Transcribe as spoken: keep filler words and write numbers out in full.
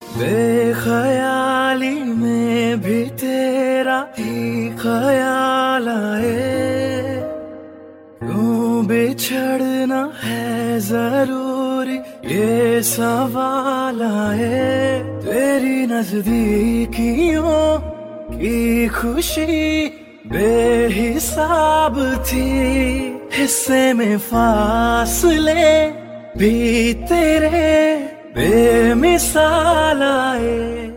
बेख्याली में भी तेरा ही ख्याल आए, क्यों बिछड़ना है जरूरी ये सवाल आए। तेरी नजदीकियों की खुशी बेहिसाब थी, हिस्से में फासले भी तेरे बेमिसाल आए।